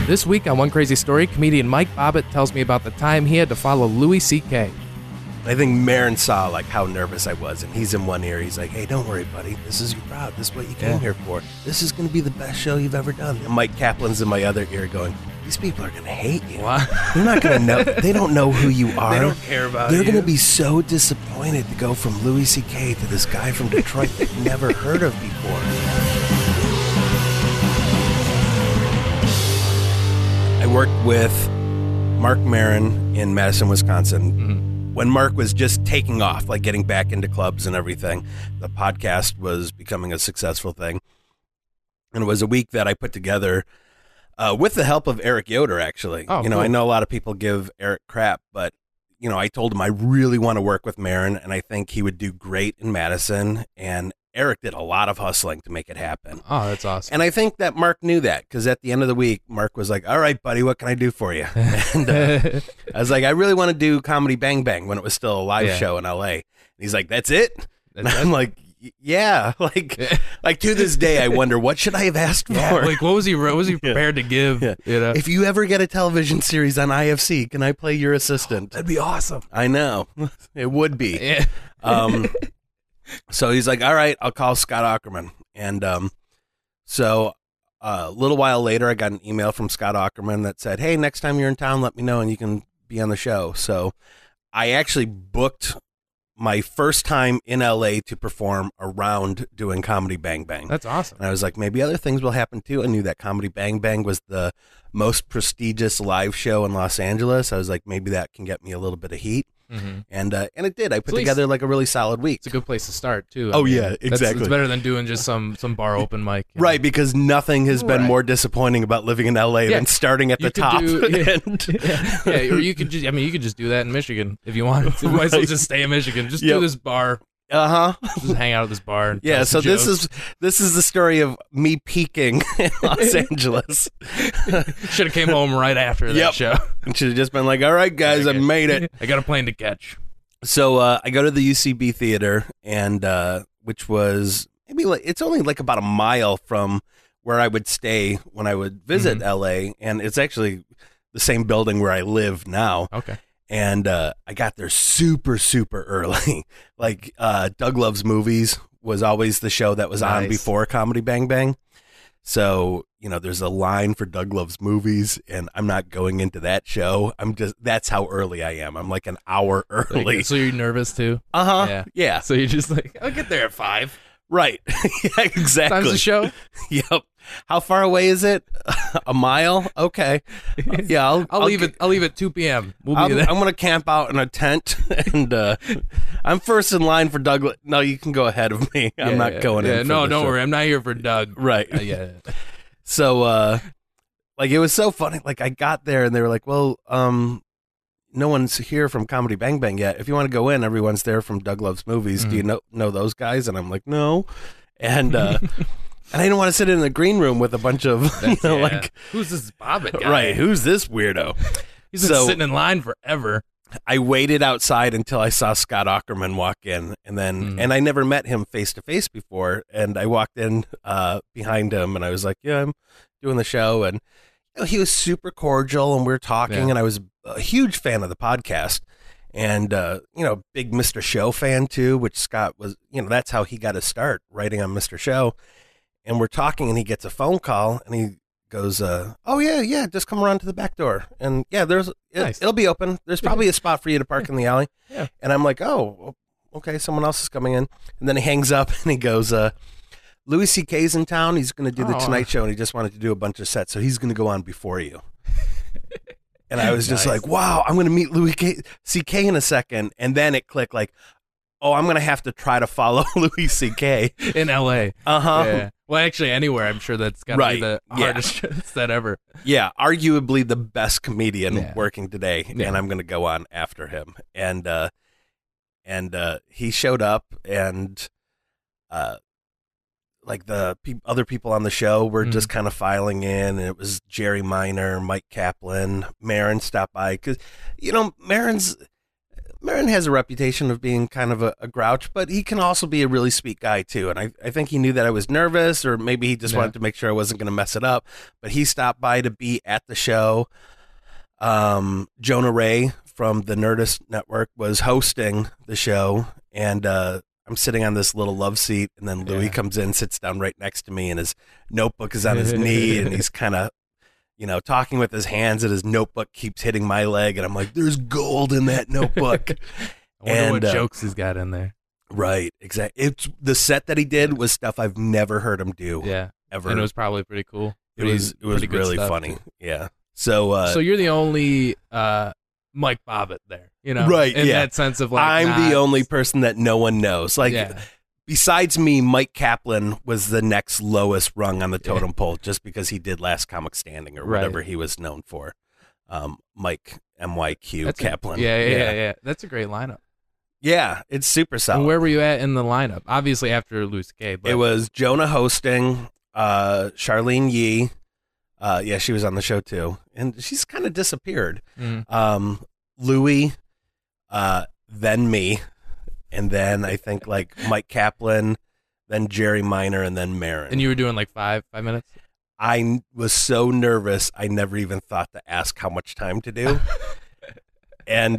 This week on One Crazy Story, comedian Mike Bobbitt tells me about the time he had to follow Louis C.K. I think Maron saw like how nervous I was, and he's in one ear. He's like, "Hey, don't worry, buddy. This is your crowd. This is what you came here for. This is going to be the best show you've ever done." And Mike Kaplan's in my other ear going, "These people are going to hate you. What? They're not going to know. They don't know who you are. They don't care about They're you. going to be so disappointed to go from Louis C.K. to this guy from Detroit they've never heard of before." I worked with Mark Maron in Madison, Wisconsin. Mm-hmm. When Mark was just taking off, like getting back into clubs and everything, the podcast was becoming a successful thing. And it was a week that I put together with the help of Eric Yoder, actually. Oh, cool. I know a lot of people give Eric crap, but, I told him I really want to work with Maron, and I think he would do great in Madison. And Eric did a lot of hustling to make it happen. Oh, that's awesome. And I think that Mark knew that, because at the end of the week, Mark was like, "All right, buddy, what can I do for you?" And I was like, "I really want to do Comedy Bang Bang," when it was still a live show in L.A. And he's like, "That's it?" And I'm like, "Yeah." Like to this day, I wonder, what should I have asked for? Like, what was he prepared to give? Yeah. If you ever get a television series on IFC, can I play your assistant? That'd be awesome. I know. It would be. Yeah. So he's like, "All right, I'll call Scott Aukerman." And so a little while later, I got an email from Scott Aukerman that said, "Hey, next time you're in town, let me know and you can be on the show." So I actually booked my first time in LA to perform around doing Comedy Bang Bang. That's awesome. And I was like, maybe other things will happen too. I knew that Comedy Bang Bang was the most prestigious live show in Los Angeles. I was like, maybe that can get me a little bit of heat. Mm-hmm. And it did. I put together like a really solid week. It's a good place to start too. Yeah, exactly. It's better than doing just some bar open mic. Right, because nothing has been more disappointing about living in LA than starting at the top. Or you could just do that in Michigan if you wanted to. You might as well just stay in Michigan. Just do this bar. Just hang out at this bar. And tell some this jokes. is the story of me peaking in Los Angeles. Should have came home right after that show. And should have just been like, "All right, guys, I made it. I got a plane to catch." So I go to the UCB theater, and which was maybe it's only like about a mile from where I would stay when I would visit LA, and it's actually the same building where I live now. Okay. And I got there super, super early. Like Doug Loves Movies was always the show that was on before Comedy Bang Bang. So, there's a line for Doug Loves Movies, and I'm not going into that show. That's how early I am. I'm like an hour early. So you're nervous too? Yeah. So you're just like, I'll get there at 5. Right. Yeah, exactly. Time's the show? Yep. How far away is it? A mile? Okay. Yeah, I'll leave it. I'll leave at 2 p.m. We'll be there. I'm going to camp out in a tent, and I'm first in line for Doug. No, you can go ahead of me. I'm not going in. No, for don't show. worry. I'm not here for Doug. Right. So, it was so funny. Like, I got there, and they were like, "Well, no one's here from Comedy Bang Bang yet. If you want to go in, everyone's there from Doug Loves Movies. Do you know those guys?" And I'm like, "No," and and I didn't want to sit in the green room with a bunch of like, who's this Bobbitt guy? Right? Who's this weirdo? He's been sitting in line forever. I waited outside until I saw Scott Aukerman walk in, and then and I never met him face to face before, and I walked in behind him, and I was like, "Yeah, I'm doing the show," and he was super cordial, and we were talking, and I was a huge fan of the podcast, and big Mr. Show fan too, which Scott was. That's how he got his start, writing on Mr. Show. And we're talking, and he gets a phone call, and he goes, "Oh yeah, just come around to the back door, and it'll be open. There's probably a spot for you to park in the alley." Yeah. And I'm like, "Oh, okay, someone else is coming in." And then he hangs up, and he goes, "Louis C.K.'s in town. He's going to do the Tonight Show, and he just wanted to do a bunch of sets, so he's going to go on before you." And I was just like, "Wow, I'm going to meet Louis C.K. in a second." And then it clicked, like, "Oh, I'm going to have to try to follow Louis C.K. in L.A." Yeah. Well, actually, anywhere. I'm sure that's got to be the hardest set ever. Yeah, arguably the best comedian working today, and I'm going to go on after him. And he showed up, and like the other people on the show were just kind of filing in, and it was Jerry Minor, Mike Kaplan, Maron stopped by, because Maron's Maron has a reputation of being kind of a grouch, but he can also be a really sweet guy too. And I think he knew that I was nervous, or maybe he just wanted to make sure I wasn't going to mess it up. But he stopped by to be at the show. Jonah Ray from the Nerdist Network was hosting the show, and I'm sitting on this little love seat, and then Louis comes in, sits down right next to me, and his notebook is on his knee, and he's kind of, talking with his hands, and his notebook keeps hitting my leg, and I'm like, there's gold in that notebook. I wonder what jokes he's got in there. Right, exactly. It's the set that he did was stuff I've never heard him do. Yeah, ever. And it was probably pretty cool. It was really funny. Too. Yeah. So you're the only Mike Bobbitt there, right? In that sense of like, I'm the only person that no one knows. Like, besides me, Mike Kaplan was the next lowest rung on the totem pole, just because he did Last Comic Standing or whatever he was known for. Mike MYQ Kaplan. Yeah. That's a great lineup. Yeah, it's super solid. And where were you at in the lineup? Obviously after Louis C.K. It was Jonah hosting, Charlene Yee. She was on the show too, and she's kind of disappeared. Louis, then me, and then I think like Mike Kaplan, then Jerry Minor, and then Maron. And you were doing like 5 minutes? I was so nervous, I never even thought to ask how much time to do. And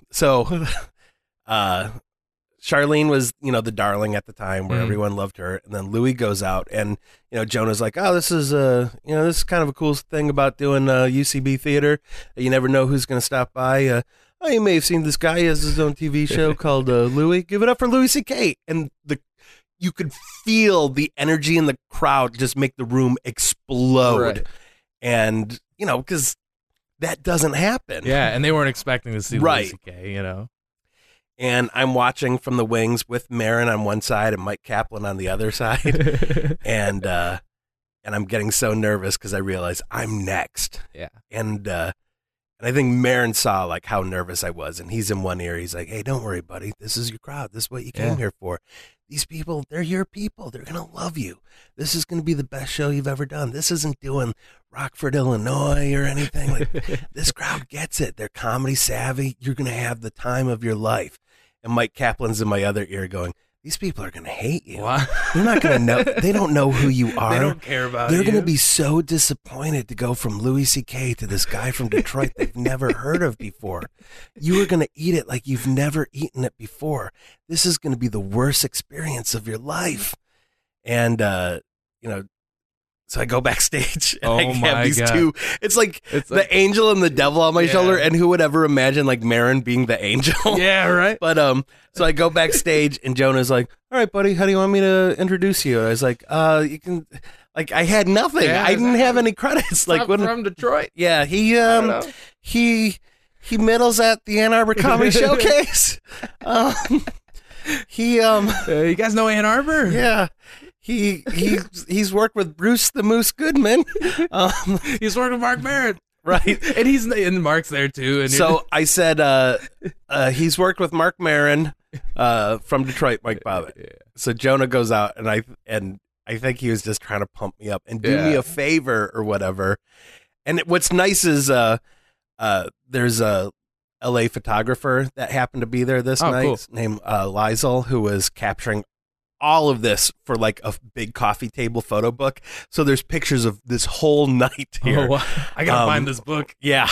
Charlene was, the darling at the time where everyone loved her. And then Louis goes out, and, Jonah's like, oh, this is kind of a cool thing about doing UCB theater. You never know who's going to stop by. You may have seen this guy. He has his own TV show called Louis. Give it up for Louis C.K. And you could feel the energy in the crowd just make the room explode. Right. And, because that doesn't happen. Yeah, and they weren't expecting to see Louis C.K., And I'm watching from the wings with Maron on one side and Mike Kaplan on the other side. and I'm getting so nervous because I realize I'm next. Yeah. And I think Maron saw like how nervous I was, and he's in one ear. He's like, hey, don't worry, buddy. This is your crowd. This is what you came here for. These people, they're your people. They're going to love you. This is going to be the best show you've ever done. This isn't doing Rockford, Illinois or anything. Like, this crowd gets it. They're comedy savvy. You're going to have the time of your life. And Mike Kaplan's in my other ear going, these people are going to hate you. What? They're not going to know. They don't know who you are. They don't care about you. They're going to be so disappointed to go from Louis C.K. to this guy from Detroit they've never heard of before. You are going to eat it like you've never eaten it before. This is going to be the worst experience of your life. And, so I go backstage and I have these two. It's like the angel and the devil on my shoulder. And who would ever imagine like Maron being the angel? Yeah, right. But so I go backstage and Jonah's like, all right, buddy, how do you want me to introduce you? And I was like, you can. Like I had nothing. I didn't have any credits. Like from Detroit. Yeah, he middles at the Ann Arbor Comedy Showcase. You guys know Ann Arbor? Yeah. He's worked with Bruce the Moose Goodman. He's worked with Mark Maron. Right. And Mark's there too. And so I said he's worked with Mark Maron from Detroit, Mike Bobbitt. Yeah. So Jonah goes out and I think he was just trying to pump me up and do me a favor or whatever. And what's nice is there's a LA photographer that happened to be there this night named Lizel, who was capturing all of this for like a big coffee table photo book. So there's pictures of this whole night here. Oh, wow. I gotta find this book. Yeah.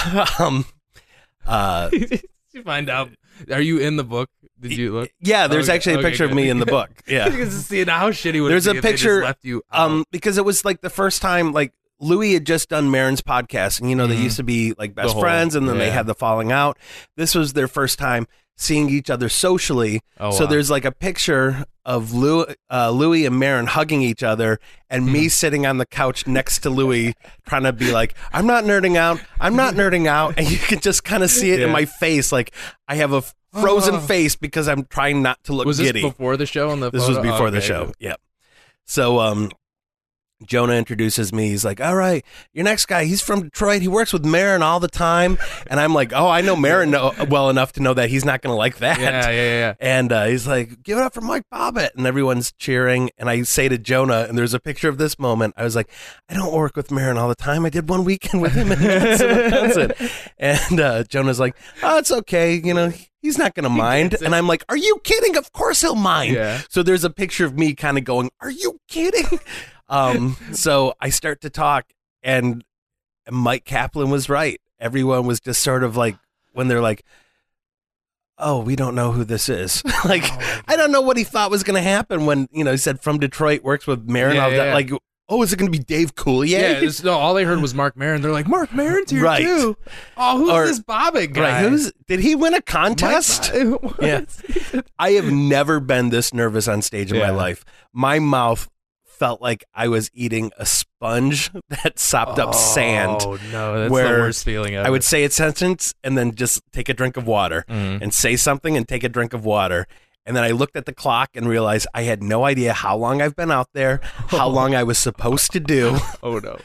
Did you find out? Are you in the book? Did you look? Yeah, there's actually a picture of me in the book. Yeah. You can see how shitty would there's it be a picture if they just left you out. because it was like the first time like Louis had just done Maron's podcast, and they used to be like best friends, and then they had the falling out. This was their first time seeing each other socially. So there's like a picture of Louis and Maron hugging each other, and me sitting on the couch next to Louis trying to be like, I'm not nerding out, and you can just kind of see it in my face, like I have a frozen face because I'm trying not to look giddy. Was this before the show? This was before the show. Good. Yeah. So Jonah introduces me. He's like, all right, your next guy, he's from Detroit. He works with Maron all the time. And I'm like, oh, I know Maron well enough to know that he's not going to like that. Yeah. And he's like, give it up for Mike Bobbitt. And everyone's cheering. And I say to Jonah, and there's a picture of this moment. I was like, I don't work with Maron all the time. I did one weekend with him in Wisconsin. And Jonah's like, oh, it's okay. You know, he's not going to mind. And I'm like, are you kidding? Of course he'll mind. Yeah. So there's a picture of me kind of going, are you kidding? So I start to talk, and Mike Kaplan was right. Everyone was just sort of like, when they're like, oh, we don't know who this is. Like, I don't know what he thought was going to happen when, you know, he said from Detroit, works with Maron. Yeah. Like, oh, is it going to be Dave Coulier? Yeah, no, all they heard was Mark Maron. They're like, Mark Maron's here too. Oh, who's this Bobbitt guy? Right, did he win a contest? Yeah. I have never been this nervous on stage in my life. My mouth felt like I was eating a sponge that sopped up sand. Oh, no, that's the worst feeling ever. I would say a sentence and then just take a drink of water and say something and take a drink of water. And then I looked at the clock and realized I had no idea how long I've been out there, how long I was supposed to do. Oh, no.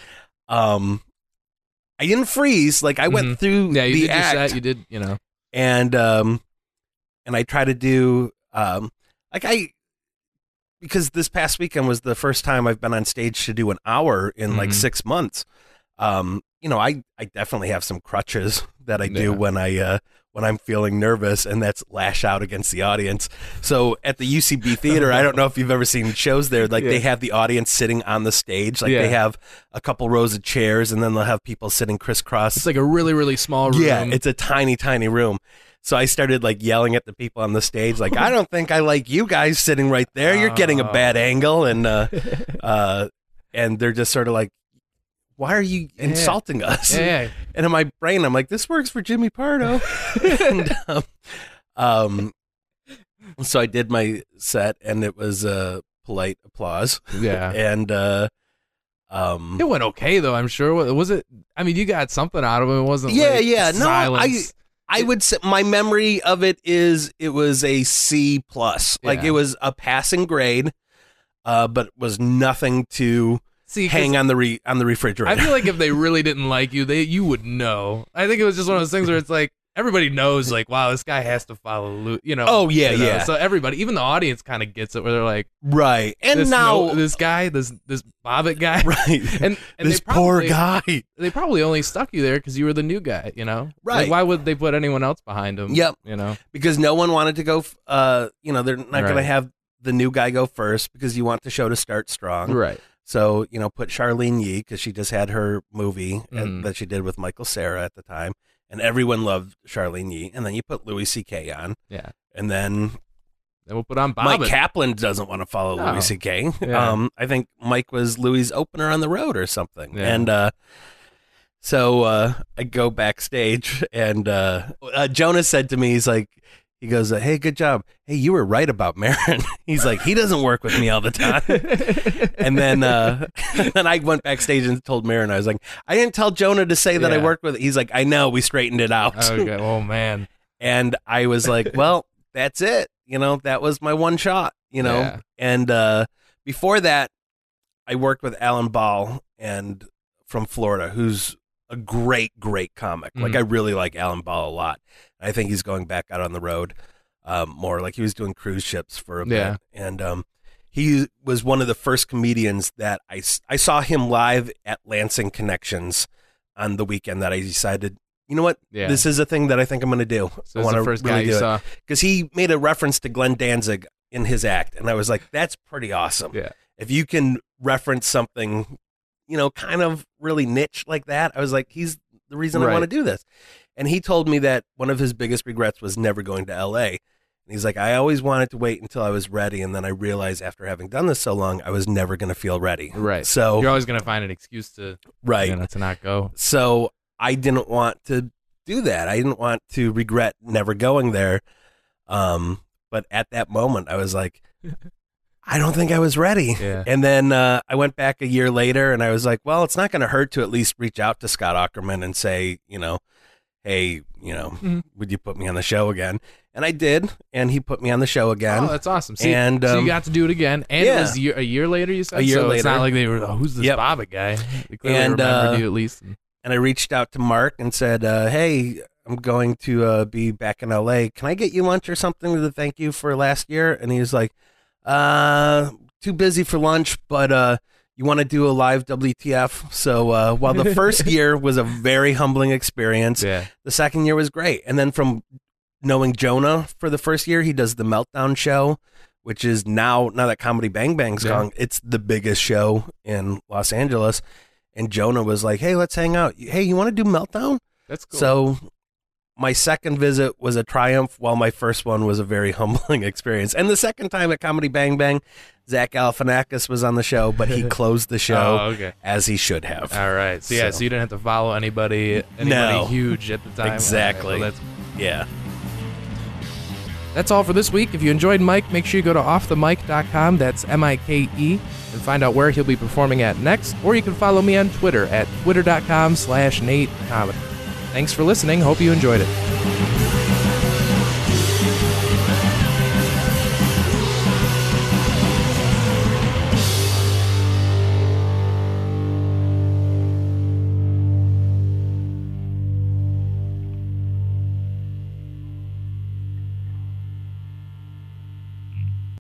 I didn't freeze. Like, I went through the act. Your set, you did, you know. And I try to do, because this past weekend was the first time I've been on stage to do an hour in like 6 months. You know, I definitely have some crutches that I do when I'm feeling nervous, and that's lash out against the audience. So at the UCB Theater, I don't know if you've ever seen shows there, like they have the audience sitting on the stage. Like they have a couple rows of chairs, and then they'll have people sitting crisscross. It's like a really, really small room. Yeah, it's a tiny, tiny room. So I started like yelling at the people on the stage, like, I don't think I like you guys sitting right there. You're getting a bad angle. And they're just sort of like, why are you insulting us? Yeah. And in my brain, I'm like, this works for Jimmy Pardo. And so I did my set, and it was polite applause. Yeah. And it went okay, though, I'm sure. Was it? I mean, you got something out of it. It wasn't silence. No, I would say my memory of it is it was a C+. Like, it was a passing grade, but was nothing to hang on the refrigerator. I feel like if they really didn't like you, you would know. I think it was just one of those things where it's like everybody knows, like, wow, this guy has to follow, you know. Oh yeah, you know? yeah. So everybody, even the audience, kind of gets it, where they're like, right. And this guy, this Bobbitt guy, right? And this poor guy. They probably only stuck you there because you were the new guy, you know. Right. Like, why would they put anyone else behind him? Yep. You know, because no one wanted to go. You know, they're not going to have the new guy go first because you want the show to start strong. Right. So, you know, put Charlene Yee, because she just had her movie that she did with Michael Cera at the time, and everyone loved Charlene Yee. And then you put Louis C.K. on. Yeah. And then we'll put on Bobbitt. Mike Kaplan doesn't want to follow Louis C.K. Yeah. I think Mike was Louis' opener on the road or something. Yeah. And so I go backstage, and Jonas said to me, he goes, hey, good job. Hey, you were right about Maron. He's like, he doesn't work with me all the time. And then I went backstage and told Maron, I was like, I didn't tell Jonah to say that I worked with it. He's like, I know, we straightened it out. Okay. Oh, man. And I was like, well, that's it. You know, that was my one shot, you know. Yeah. And before that, I worked with Alan Ball from Florida, who's a great comic. Like, I really like Alan Ball a lot. I think he's going back out on the road more. Like, he was doing cruise ships for a bit. And he was one of the first comedians that I saw him live at Lansing Connections on the weekend that I decided, you know what? Yeah. This is a thing that I think I'm going to do. So I want the first really guy you saw. Because he made a reference to Glenn Danzig in his act. And I was like, that's pretty awesome. Yeah. If you can reference something, you know, kind of really niche like that, I was like, he's the reason I want to do this. And he told me that one of his biggest regrets was never going to LA. And he's like, I always wanted to wait until I was ready. And then I realized after having done this so long, I was never going to feel ready. Right. So you're always going to find an excuse to, to not go. So I didn't want to do that. I didn't want to regret never going there. But at that moment, I was like, I don't think I was ready. Yeah. And then I went back a year later, and I was like, well, it's not going to hurt to at least reach out to Scott Aukerman and say, you know, hey, you know, would you put me on the show again? And I did, and he put me on the show again. Oh, that's awesome. So you got to do it again, and it was a year later, you said? A year later. It's not like they were, who's this Bobbitt guy? They clearly remembered you at least. And I reached out to Mark and said, hey, I'm going to be back in L.A. Can I get you lunch or something to thank you for last year? And he was like, too busy for lunch, but you want to do a live WTF? So while the first year was a very humbling experience, the second year was great. And then from knowing Jonah for the first year, he does the Meltdown show, which is now that Comedy Bang Bang's gone, it's the biggest show in Los Angeles. And Jonah was like, hey, let's hang out. Hey, you want to do Meltdown? That's cool. So my second visit was a triumph, while my first one was a very humbling experience. And the second time at Comedy Bang Bang, Zach Galifianakis was on the show, but he closed the show as he should have. All right. So you didn't have to follow anybody huge at the time. Exactly. Right, That's all for this week. If you enjoyed Mike, make sure you go to offthemic.com, that's MIKE, and find out where he'll be performing at next. Or you can follow me on Twitter at twitter.com/NateComedy. Thanks for listening. Hope you enjoyed it.